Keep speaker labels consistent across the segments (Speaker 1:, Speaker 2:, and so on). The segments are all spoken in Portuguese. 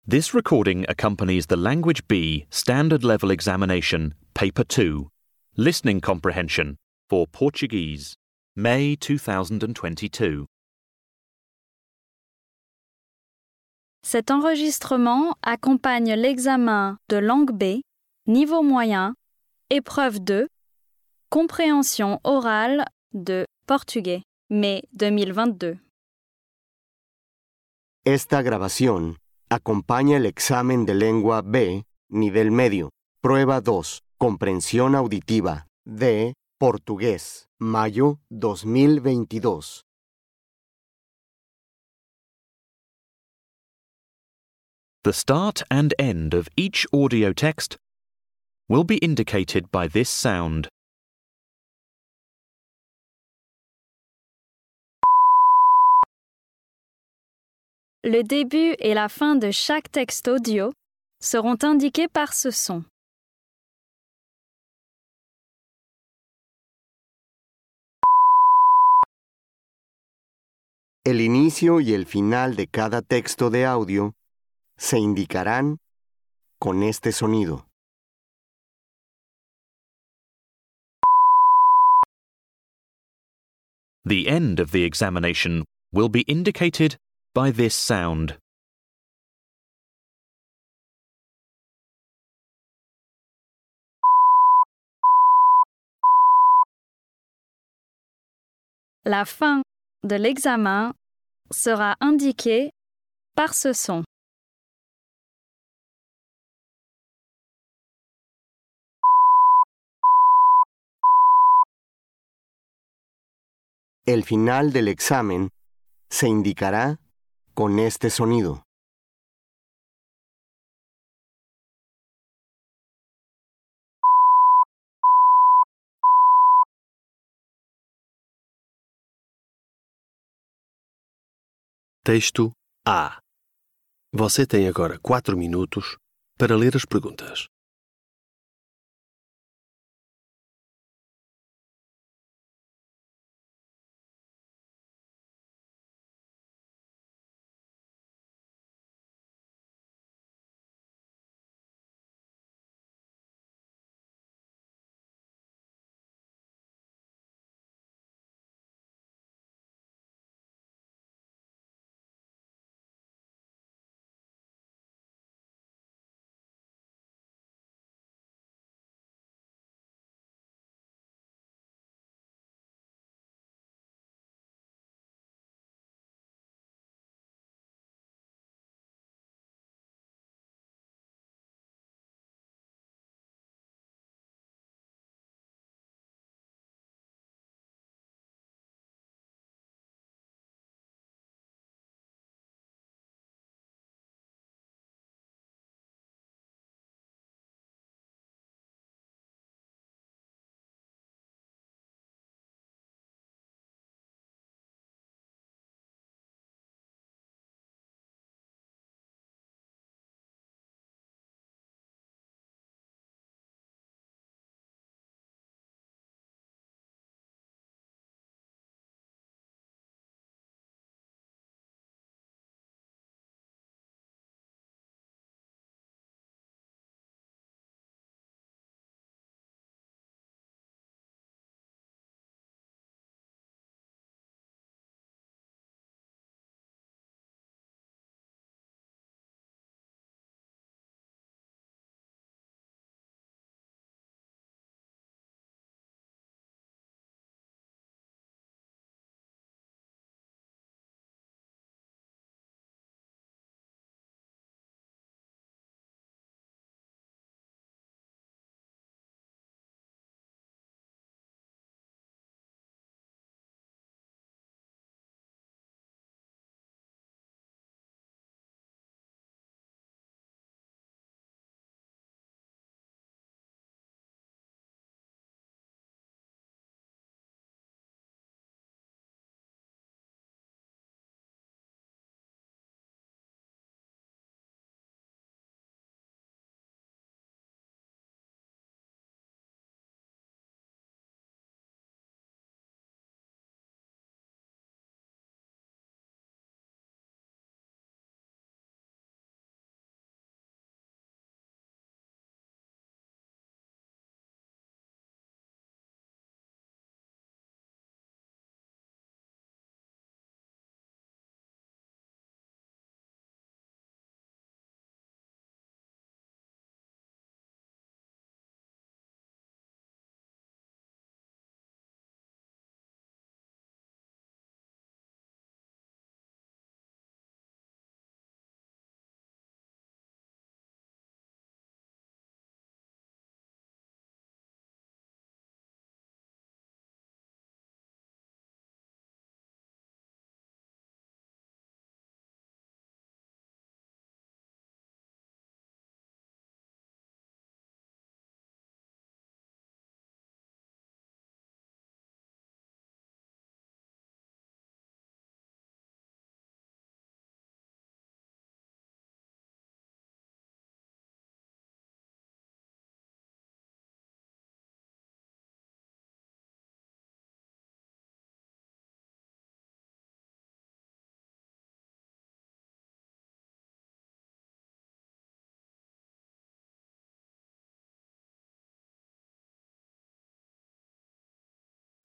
Speaker 1: This recording accompanies the Language B Standard Level Examination, Paper 2, Listening Comprehension for Portuguese, May 2022.
Speaker 2: Cet enregistrement accompagne l'examen de langue B, niveau moyen, épreuve 2, compréhension orale de portugais, mai 2022.
Speaker 3: Esta grabación acompaña el examen de lengua B, nivel medio, prueba 2, comprensión auditiva, de portugués, mayo 2022.
Speaker 1: The start and end of each audio text will be indicated by this sound.
Speaker 2: Le début et la fin de chaque texte audio seront indiqués par ce son.
Speaker 3: El inicio y el final de cada texto de audio se indicarán con este sonido.
Speaker 1: The end of the examination will be indicated by this sound.
Speaker 2: La fin de l'examen sera indiquée par ce son.
Speaker 3: El final del examen se indicará con este sonido.
Speaker 4: Texto A. Você tem agora 4 minutos para ler as perguntas.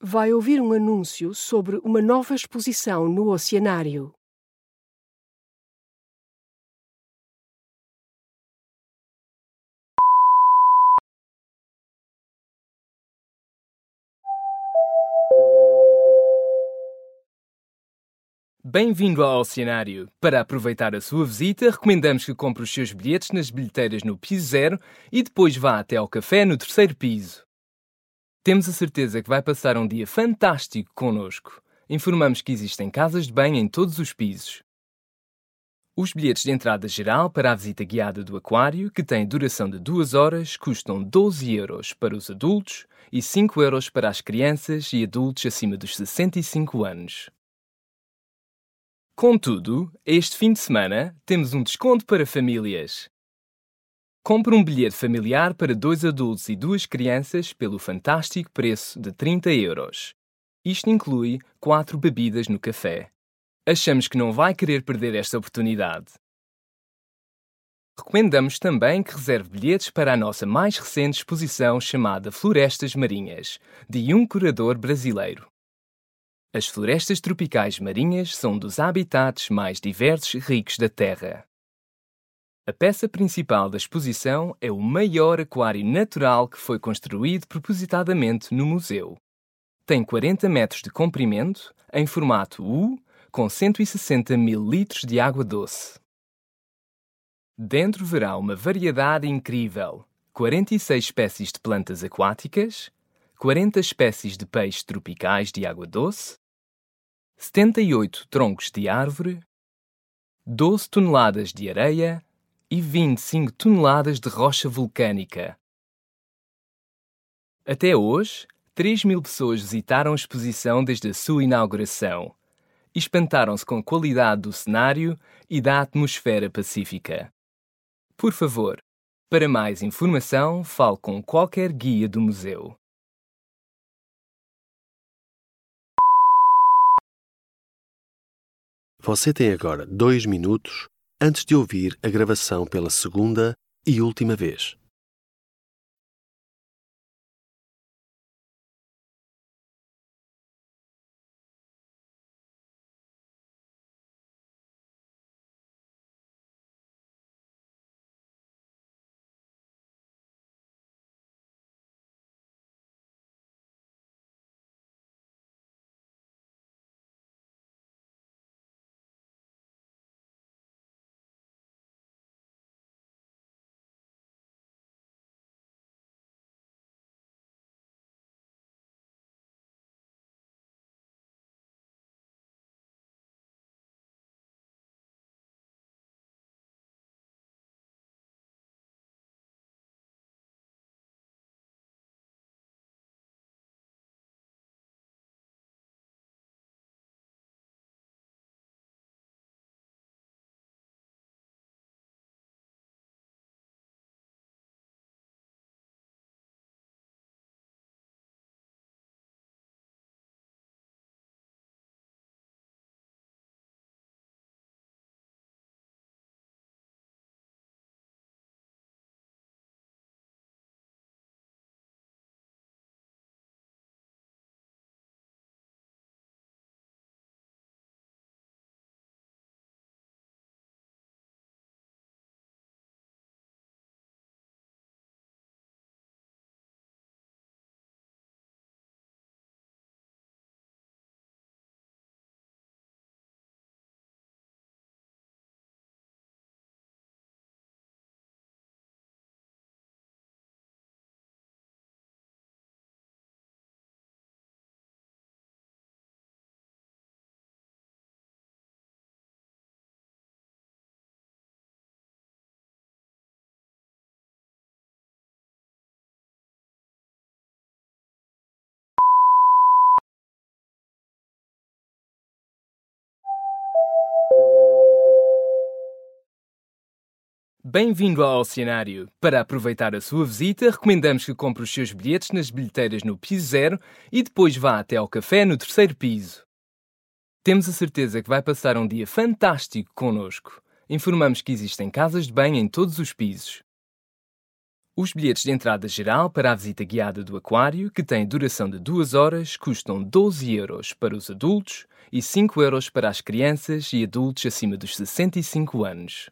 Speaker 5: vai ouvir um anúncio sobre uma nova exposição no Oceanário.
Speaker 6: Bem-vindo ao Oceanário. Para aproveitar a sua visita, recomendamos que compre os seus bilhetes nas bilheteiras no piso 0 e depois vá até ao café no 3º piso. Temos a certeza que vai passar um dia fantástico connosco. Informamos que existem casas de banho em todos os pisos. Os bilhetes de entrada geral para a visita guiada do aquário, que tem duração de 2 horas, custam 12 euros para os adultos e 5 euros para as crianças e adultos acima dos 65 anos. Contudo, este fim de semana temos um desconto para famílias. Compre um bilhete familiar para 2 adultos e 2 crianças pelo fantástico preço de 30 euros. Isto inclui 4 bebidas no café. Achamos que não vai querer perder esta oportunidade. Recomendamos também que reserve bilhetes para a nossa mais recente exposição chamada Florestas Marinhas, de um curador brasileiro. As florestas tropicais marinhas são um dos habitats mais diversos e ricos da Terra. A peça principal da exposição é o maior aquário natural que foi construído propositadamente no museu. Tem 40 metros de comprimento, em formato U, com 160 mil litros de água doce. Dentro verá uma variedade incrível: 46 espécies de plantas aquáticas, 40 espécies de peixes tropicais de água doce, 78 troncos de árvore, 12 toneladas de areia e 25 toneladas de rocha vulcânica. Até hoje, 3.000 pessoas visitaram a exposição desde a sua inauguração e espantaram-se com a qualidade do cenário e da atmosfera pacífica. Por favor, para mais informação, fale com qualquer guia do museu.
Speaker 4: Você tem agora 2 minutos antes de ouvir a gravação pela segunda e última vez.
Speaker 6: Bem-vindo ao Oceanário. Para aproveitar a sua visita, recomendamos que compre os seus bilhetes nas bilheteiras no piso 0 e depois vá até ao café no 3º piso. Temos a certeza que vai passar um dia fantástico connosco. Informamos que existem casas de banho em todos os pisos. Os bilhetes de entrada geral para a visita guiada do aquário, que tem duração de 2 horas, custam 12 € para os adultos e 5 € para as crianças e adultos acima dos 65 anos.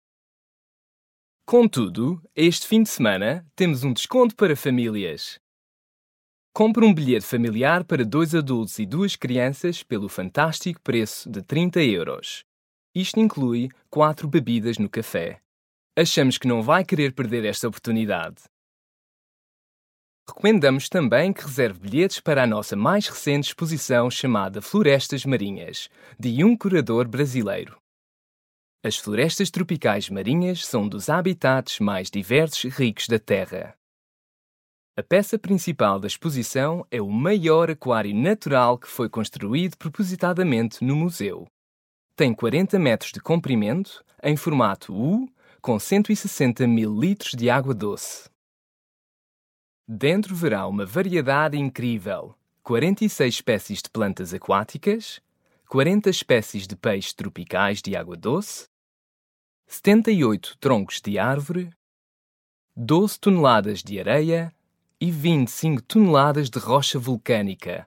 Speaker 6: Contudo, este fim de semana temos um desconto para famílias. Compre um bilhete familiar para 2 adultos e 2 crianças pelo fantástico preço de 30 €. Isto inclui 4 bebidas no café. Achamos que não vai querer perder esta oportunidade. Recomendamos também que reserve bilhetes para a nossa mais recente exposição chamada Florestas Marinhas, de um curador brasileiro. As florestas tropicais marinhas são um dos habitats mais diversos e ricos da Terra. A peça principal da exposição é o maior aquário natural que foi construído propositadamente no museu. Tem 40 metros de comprimento, em formato U, com 160 mil litros de água doce. Dentro verá uma variedade incrível: 46 espécies de plantas aquáticas, 40 espécies de peixes tropicais de água doce, 78 troncos de árvore, 12 toneladas de areia e 25 toneladas de rocha vulcânica.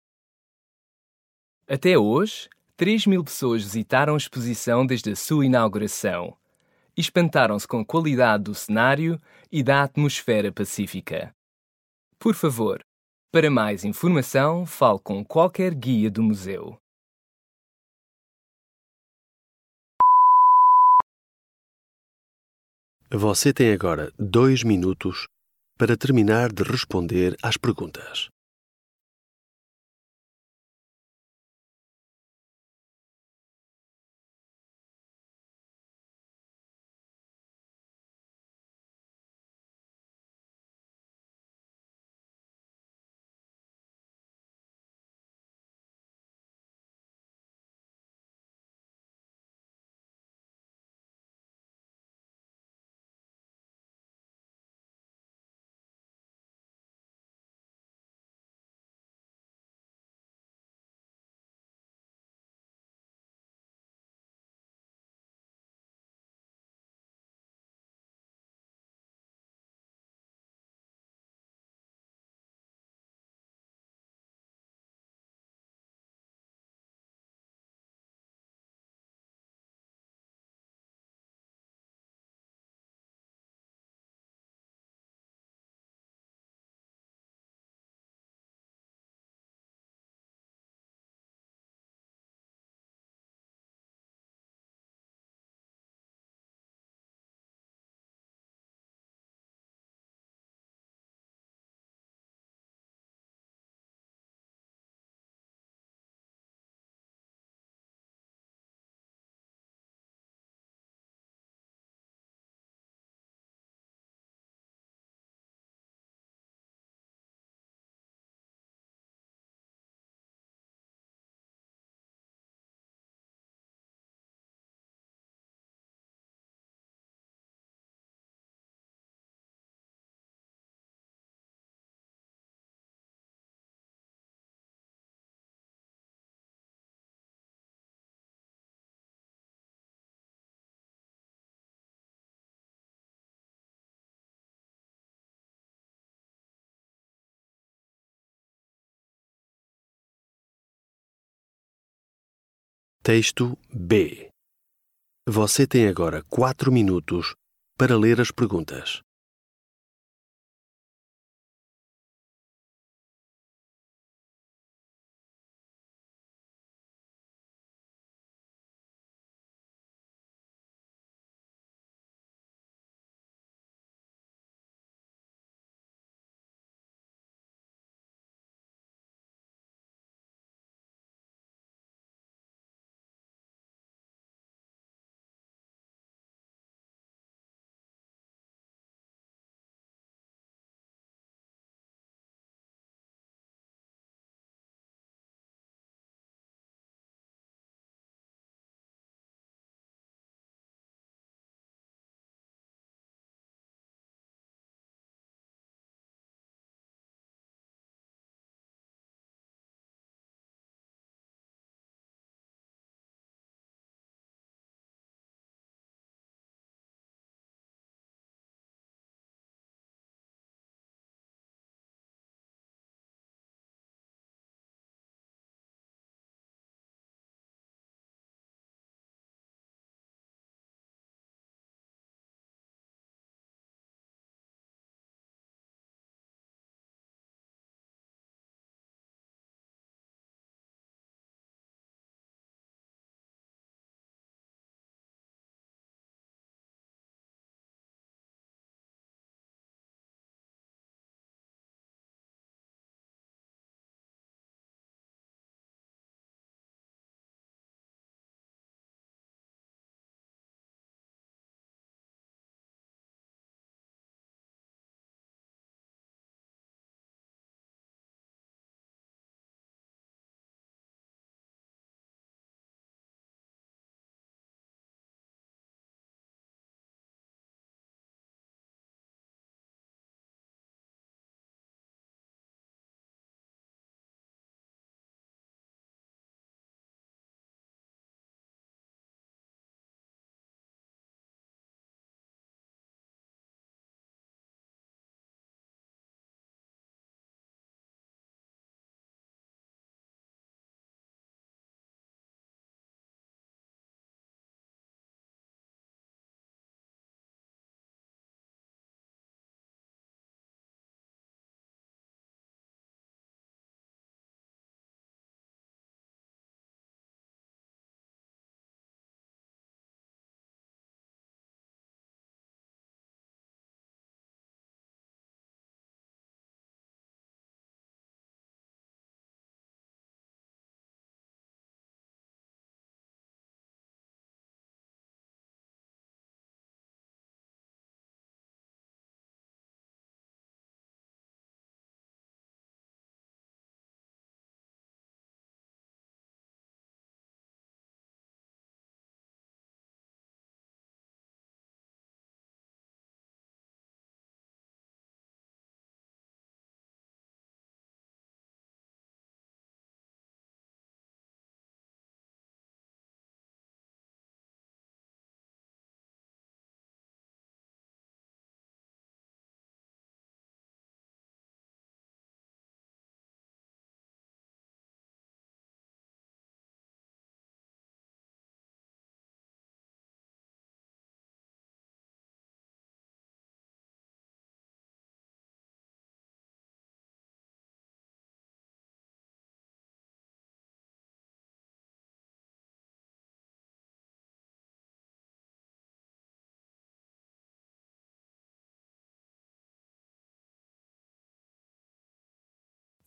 Speaker 6: Até hoje, 3.000 pessoas visitaram a exposição desde a sua inauguração e espantaram-se com a qualidade do cenário e da atmosfera pacífica. Por favor, para mais informação, fale com qualquer guia do museu.
Speaker 4: Você tem agora 2 minutos para terminar de responder às perguntas. Texto B. Você tem agora 4 minutos para ler as perguntas.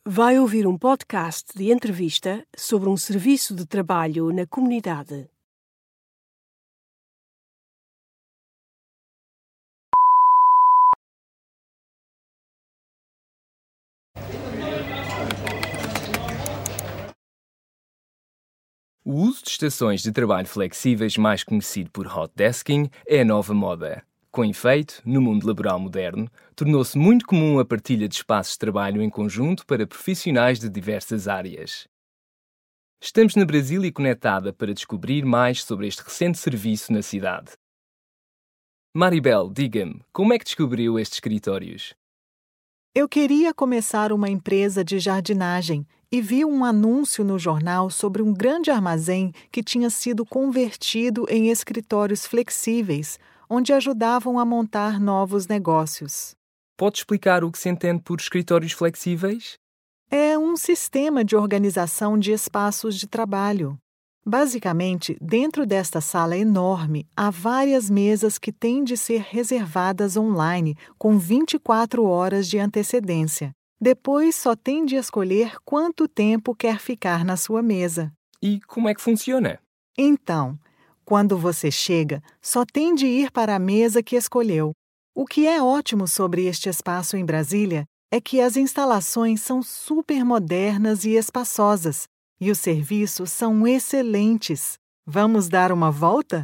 Speaker 5: Vai ouvir um podcast de entrevista sobre um serviço de trabalho na comunidade.
Speaker 6: O uso de estações de trabalho flexíveis, mais conhecido por hot desking, é a nova moda. Com efeito, no mundo laboral moderno, tornou-se muito comum a partilha de espaços de trabalho em conjunto para profissionais de diversas áreas. Estamos na Brasília conectada para descobrir mais sobre este recente serviço na cidade. Maribel, diga-me, como é que descobriu estes escritórios?
Speaker 7: Eu queria começar uma empresa de jardinagem e vi um anúncio no jornal sobre um grande armazém que tinha sido convertido em escritórios flexíveis, onde ajudavam a montar novos negócios.
Speaker 6: Pode explicar o que se entende por escritórios flexíveis?
Speaker 7: É um sistema de organização de espaços de trabalho. Basicamente, dentro desta sala enorme, há várias mesas que têm de ser reservadas online com 24 horas de antecedência. Depois, só tem de escolher quanto tempo quer ficar na sua mesa.
Speaker 6: E como é que funciona?
Speaker 7: Então, quando você chega, só tem de ir para a mesa que escolheu. O que é ótimo sobre este espaço em Brasília é que as instalações são super modernas e espaçosas, e os serviços são excelentes. Vamos dar uma volta?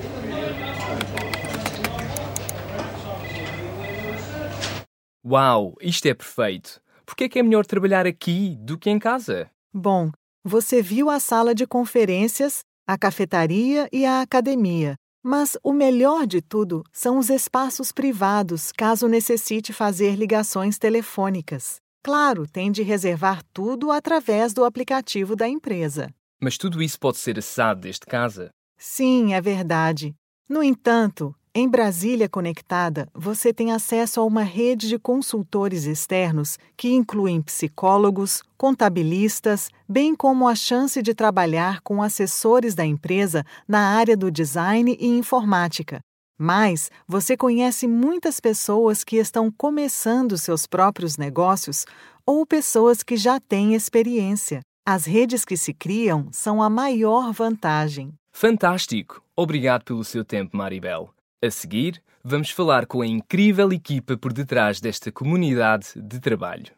Speaker 6: Uau, isto é perfeito! Por que é melhor trabalhar aqui do que em casa?
Speaker 7: Bom, você viu a sala de conferências, a cafetaria e a academia. Mas o melhor de tudo são os espaços privados, caso necessite fazer ligações telefônicas. Claro, tem de reservar tudo através do aplicativo da empresa.
Speaker 6: Mas tudo isso pode ser acessado desde casa?
Speaker 7: Sim, é verdade. No entanto, em Brasília Conectada, você tem acesso a uma rede de consultores externos que incluem psicólogos, contabilistas, bem como a chance de trabalhar com assessores da empresa na área do design e informática. Mas você conhece muitas pessoas que estão começando seus próprios negócios ou pessoas que já têm experiência. As redes que se criam são a maior vantagem.
Speaker 6: Fantástico! Obrigado pelo seu tempo, Maribel. A seguir, vamos falar com a incrível equipa por detrás desta comunidade de trabalho.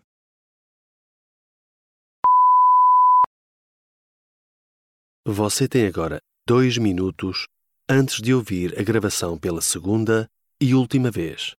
Speaker 4: Você tem agora 2 minutos antes de ouvir a gravação pela segunda e última vez.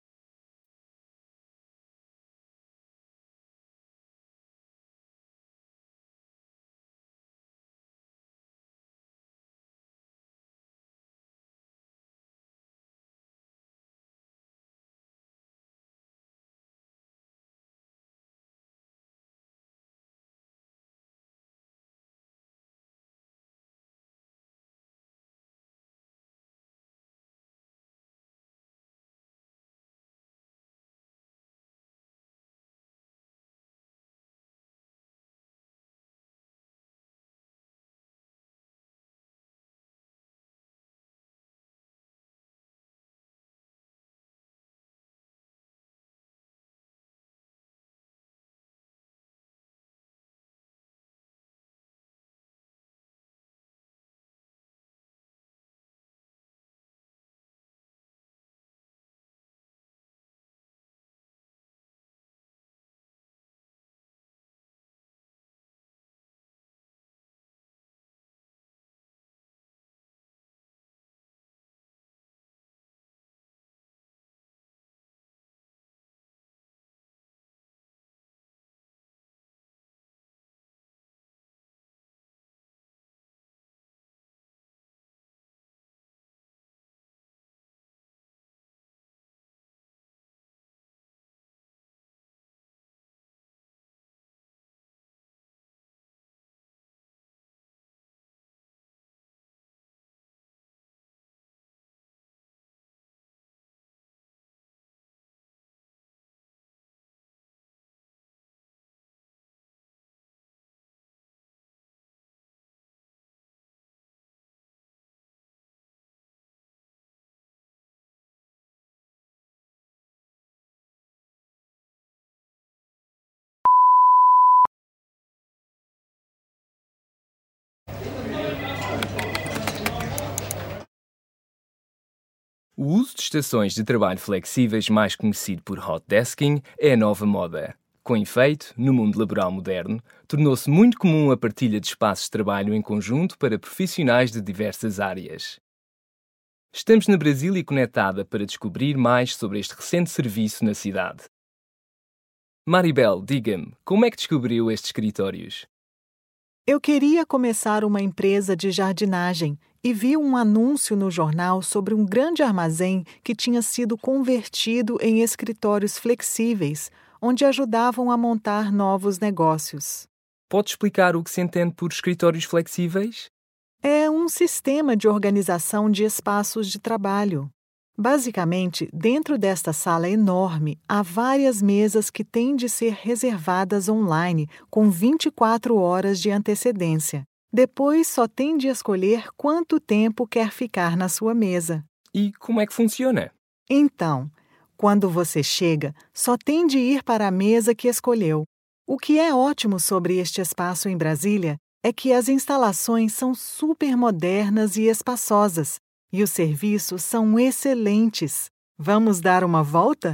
Speaker 6: O uso de estações de trabalho flexíveis, mais conhecido por hot desking, é a nova moda. Com efeito, no mundo laboral moderno, tornou-se muito comum a partilha de espaços de trabalho em conjunto para profissionais de diversas áreas. Estamos na Brasília Conectada para descobrir mais sobre este recente serviço na cidade. Maribel, diga-me, como é que descobriu estes escritórios?
Speaker 7: Eu queria começar uma empresa de jardinagem e vi um anúncio no jornal sobre um grande armazém que tinha sido convertido em escritórios flexíveis, onde ajudavam a montar novos negócios.
Speaker 6: Pode explicar o que se entende por escritórios flexíveis?
Speaker 7: É um sistema de organização de espaços de trabalho. Basicamente, dentro desta sala enorme, há várias mesas que têm de ser reservadas online com 24 horas de antecedência. Depois, só tem de escolher quanto tempo quer ficar na sua mesa.
Speaker 6: E como é que funciona?
Speaker 7: Então, quando você chega, só tem de ir para a mesa que escolheu. O que é ótimo sobre este espaço em Brasília é que as instalações são super modernas e espaçosas, e os serviços são excelentes. Vamos dar uma volta?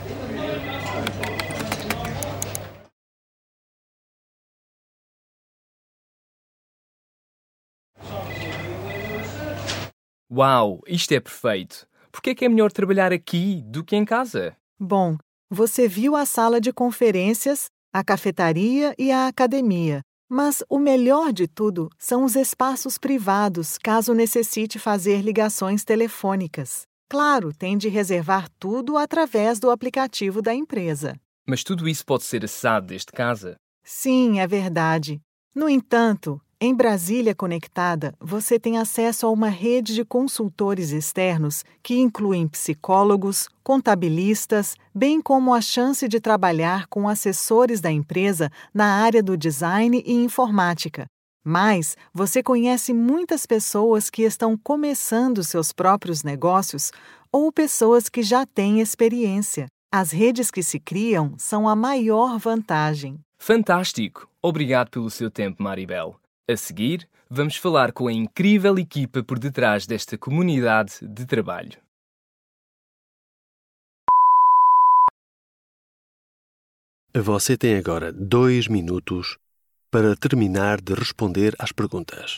Speaker 6: Uau, isto é perfeito! Por que é que é melhor trabalhar aqui do que em casa?
Speaker 7: Bom, você viu a sala de conferências, a cafetaria e a academia. Mas o melhor de tudo são os espaços privados, caso necessite fazer ligações telefônicas. Claro, tem de reservar tudo através do aplicativo da empresa.
Speaker 6: Mas tudo isso pode ser acessado desde casa?
Speaker 7: Sim, é verdade. No entanto, em Brasília Conectada, você tem acesso a uma rede de consultores externos que incluem psicólogos, contabilistas, bem como a chance de trabalhar com assessores da empresa na área do design e informática. Mas você conhece muitas pessoas que estão começando seus próprios negócios ou pessoas que já têm experiência. As redes que se criam são a maior vantagem.
Speaker 6: Fantástico! Obrigado pelo seu tempo, Maribel. A seguir, vamos falar com a incrível equipa por detrás desta comunidade de trabalho.
Speaker 4: Você tem agora 2 minutos para terminar de responder às perguntas.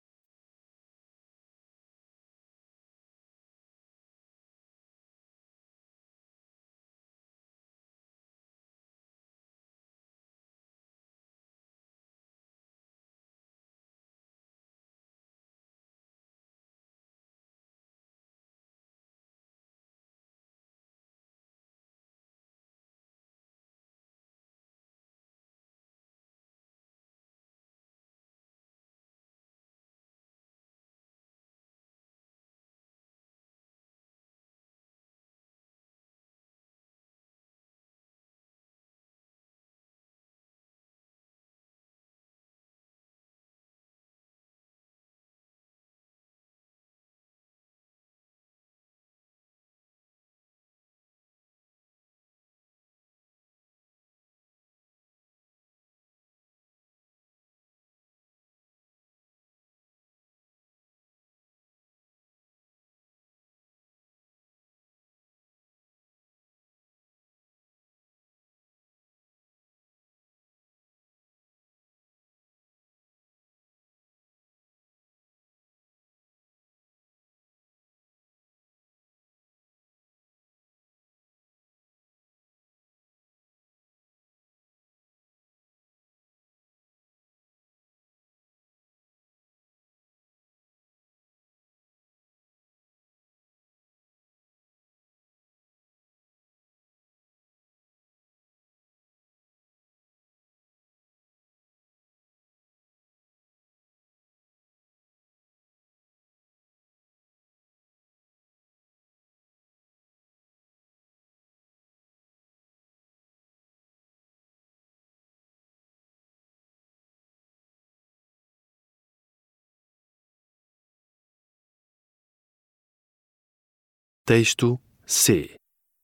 Speaker 4: Texto C.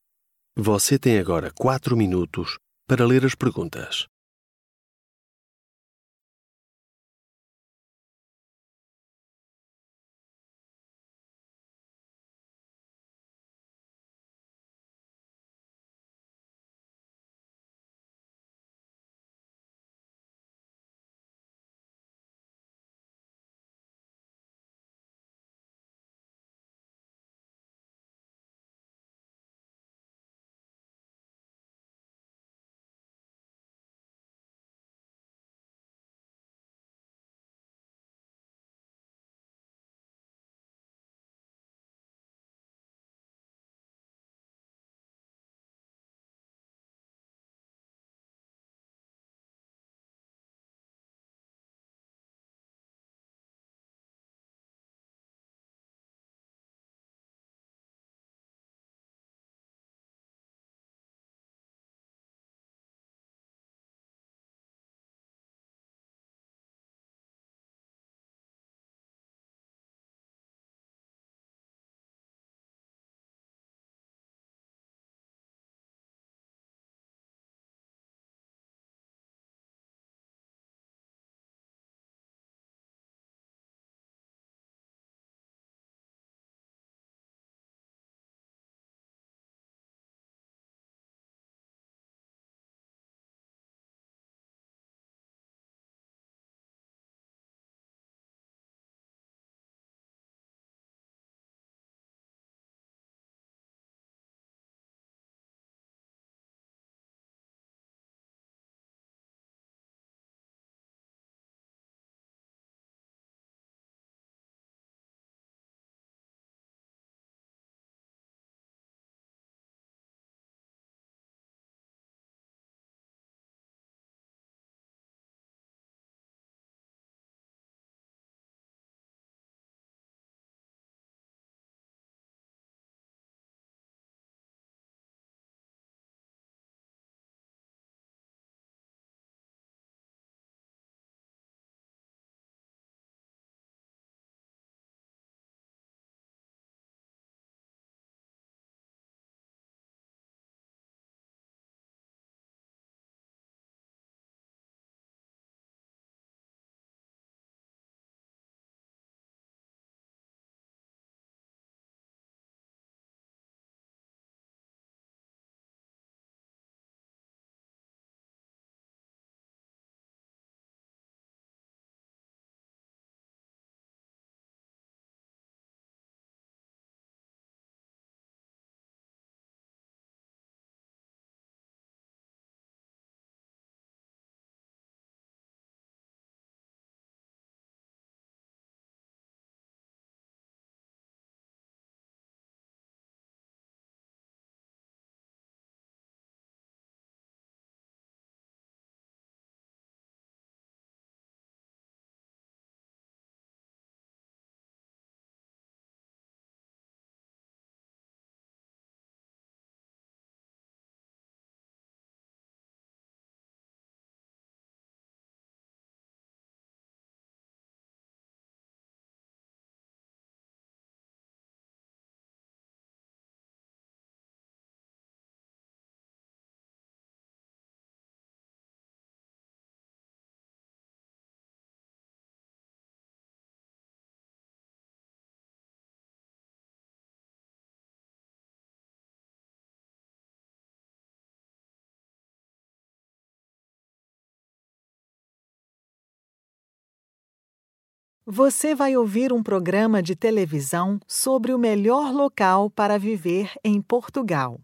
Speaker 4: Você tem agora 4 minutos para ler as perguntas.
Speaker 7: Você vai ouvir um programa de televisão sobre o melhor local para viver em Portugal.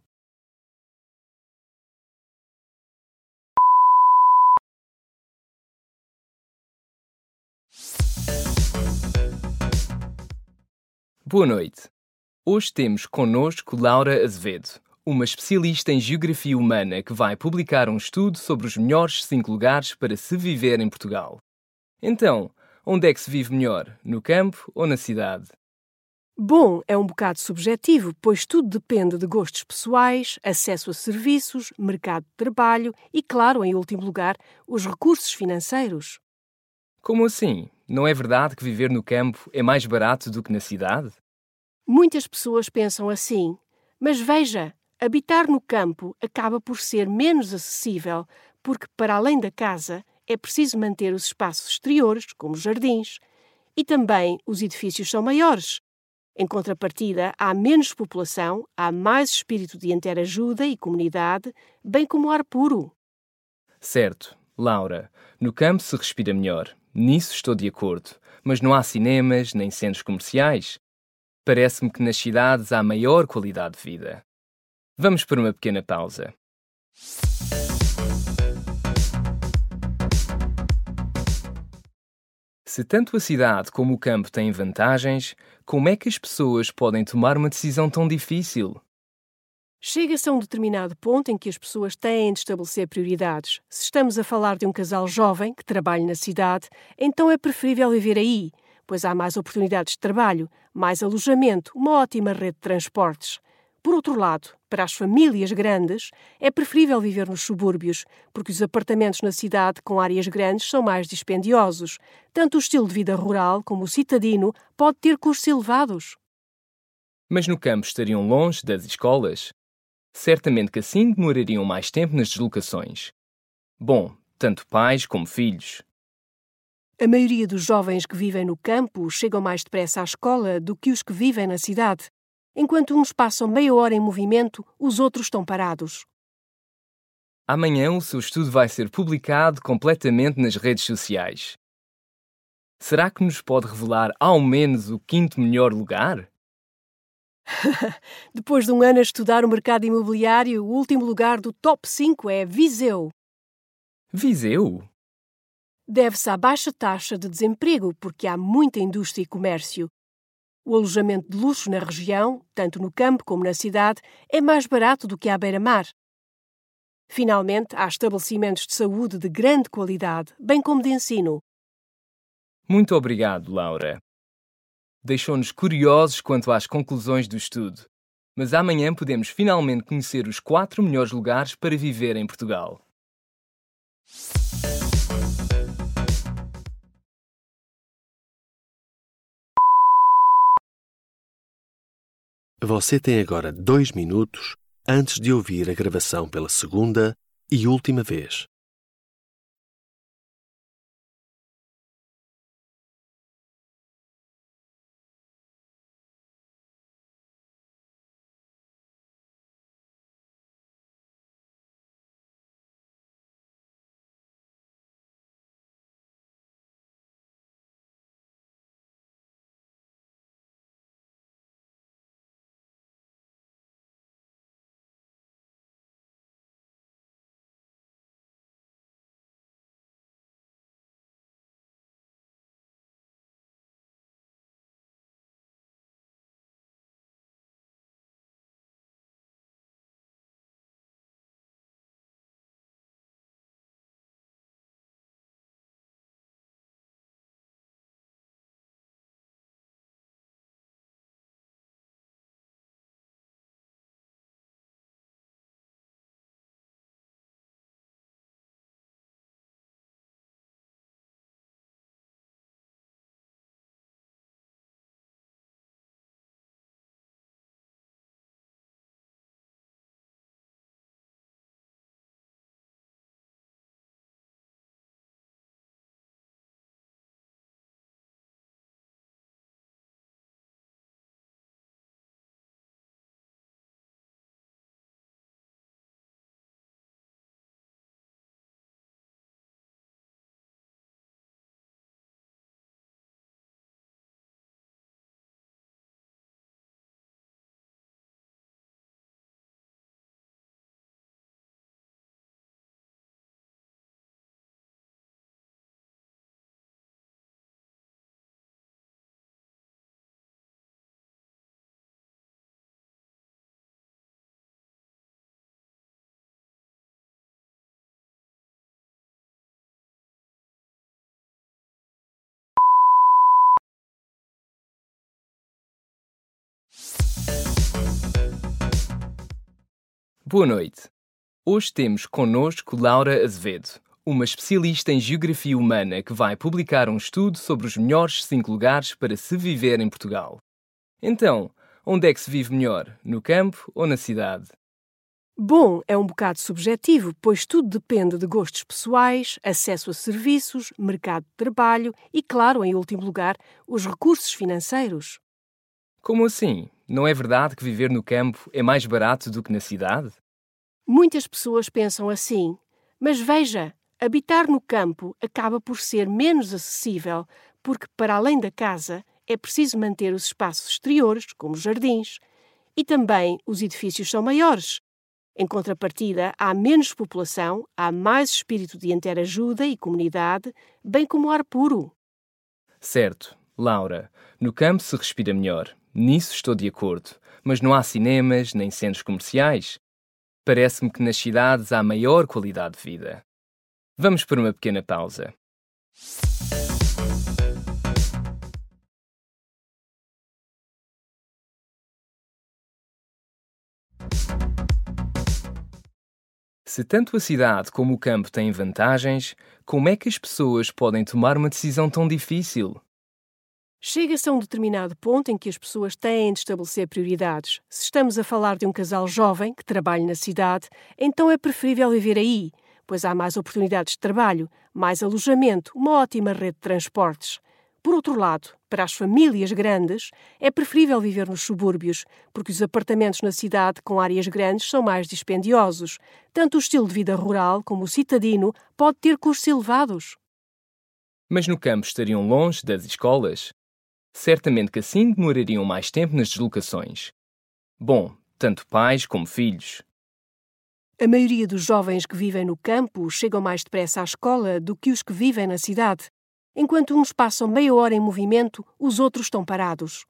Speaker 6: Boa noite. Hoje temos connosco Laura Azevedo, uma especialista em geografia humana que vai publicar um estudo sobre os melhores 5 lugares para se viver em Portugal. Então, onde é que se vive melhor, no campo ou na cidade?
Speaker 5: Bom, é um bocado subjetivo, pois tudo depende de gostos pessoais, acesso a serviços, mercado de trabalho e, claro, em último lugar, os recursos financeiros.
Speaker 6: Como assim? Não é verdade que viver no campo é mais barato do que na cidade?
Speaker 5: Muitas pessoas pensam assim, mas veja, habitar no campo acaba por ser menos acessível, porque, para além da casa, é preciso manter os espaços exteriores, como os jardins, e também os edifícios são maiores. Em contrapartida, há menos população, há mais espírito de interajuda e comunidade, bem como ar puro.
Speaker 6: Certo, Laura, no campo se respira melhor. Nisso estou de acordo. Mas não há cinemas nem centros comerciais. Parece-me que nas cidades há maior qualidade de vida. Vamos para uma pequena pausa. Se tanto a cidade como o campo têm vantagens, como é que as pessoas podem tomar uma decisão tão difícil?
Speaker 5: Chega-se a um determinado ponto em que as pessoas têm de estabelecer prioridades. Se estamos a falar de um casal jovem que trabalha na cidade, então é preferível viver aí, pois há mais oportunidades de trabalho, mais alojamento, uma ótima rede de transportes. Por outro lado, para as famílias grandes, é preferível viver nos subúrbios, porque os apartamentos na cidade com áreas grandes são mais dispendiosos. Tanto o estilo de vida rural como o citadino pode ter custos elevados.
Speaker 6: Mas no campo estariam longe das escolas? Certamente que assim demorariam mais tempo nas deslocações. Bom, tanto pais como filhos.
Speaker 5: A maioria dos jovens que vivem no campo chegam mais depressa à escola do que os que vivem na cidade. Enquanto uns passam meia hora em movimento, os outros estão parados.
Speaker 6: Amanhã o seu estudo vai ser publicado completamente nas redes sociais. Será que nos pode revelar ao menos o 5º melhor lugar?
Speaker 5: Depois de um ano a estudar o mercado imobiliário, o último lugar do top 5 é Viseu.
Speaker 6: Viseu?
Speaker 5: Deve-se à baixa taxa de desemprego, porque há muita indústria e comércio. O alojamento de luxo na região, tanto no campo como na cidade, é mais barato do que à beira-mar. Finalmente, há estabelecimentos de saúde de grande qualidade, bem como de ensino.
Speaker 6: Muito obrigado, Laura. Deixou-nos curiosos quanto às conclusões do estudo. Mas amanhã podemos finalmente conhecer os 4 melhores lugares para viver em Portugal.
Speaker 4: Você tem agora 2 minutos antes de ouvir a gravação pela segunda e última vez.
Speaker 6: Boa noite. Hoje temos connosco Laura Azevedo, uma especialista em geografia humana que vai publicar um estudo sobre os melhores 5 lugares para se viver em Portugal. Então, onde é que se vive melhor? No campo ou na cidade?
Speaker 5: Bom, é um bocado subjetivo, pois tudo depende de gostos pessoais, acesso a serviços, mercado de trabalho e, claro, em último lugar, os recursos financeiros.
Speaker 6: Como assim? Não é verdade que viver no campo é mais barato do que na cidade?
Speaker 5: Muitas pessoas pensam assim, mas veja, habitar no campo acaba por ser menos acessível, porque, para além da casa, é preciso manter os espaços exteriores, como os jardins, e também os edifícios são maiores. Em contrapartida, há menos população, há mais espírito de interajuda e comunidade, bem como ar puro.
Speaker 6: Certo, Laura, no campo se respira melhor. Nisso estou de acordo. Mas não há cinemas nem centros comerciais. Parece-me que nas cidades há maior qualidade de vida. Vamos por uma pequena pausa. Se tanto a cidade como o campo têm vantagens, como é que as pessoas podem tomar uma decisão tão difícil?
Speaker 5: Chega-se a um determinado ponto em que as pessoas têm de estabelecer prioridades. Se estamos a falar de um casal jovem que trabalha na cidade, então é preferível viver aí, pois há mais oportunidades de trabalho, mais alojamento, uma ótima rede de transportes. Por outro lado, para as famílias grandes, é preferível viver nos subúrbios, porque os apartamentos na cidade com áreas grandes são mais dispendiosos. Tanto o estilo de vida rural como o citadino pode ter custos elevados.
Speaker 6: Mas no campo estariam longe das escolas? Certamente que assim demorariam mais tempo nas deslocações. Bom, tanto pais como filhos.
Speaker 5: A maioria dos jovens que vivem no campo chegam mais depressa à escola do que os que vivem na cidade. Enquanto uns passam meia hora em movimento, os outros estão parados.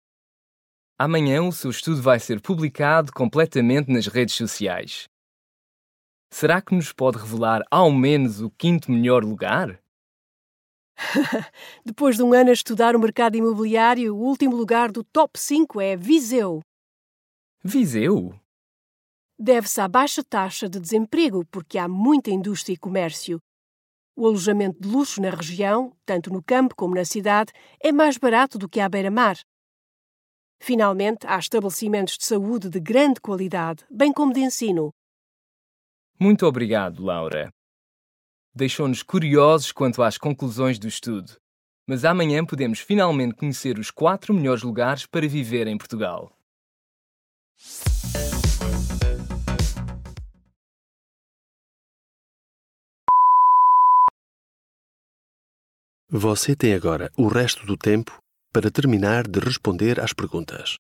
Speaker 6: Amanhã o seu estudo vai ser publicado completamente nas redes sociais. Será que nos pode revelar ao menos o 5º melhor lugar?
Speaker 5: Depois de um ano a estudar o mercado imobiliário, o último lugar do top 5 é Viseu.
Speaker 6: Viseu?
Speaker 5: Deve-se à baixa taxa de desemprego, porque há muita indústria e comércio. O alojamento de luxo na região, tanto no campo como na cidade, é mais barato do que à beira-mar. Finalmente, há estabelecimentos de saúde de grande qualidade, bem como de ensino.
Speaker 6: Muito obrigado, Laura. Deixou-nos curiosos quanto às conclusões do estudo, mas amanhã podemos finalmente conhecer os 4 melhores lugares para viver em Portugal.
Speaker 4: Você tem agora o resto do tempo para terminar de responder às perguntas.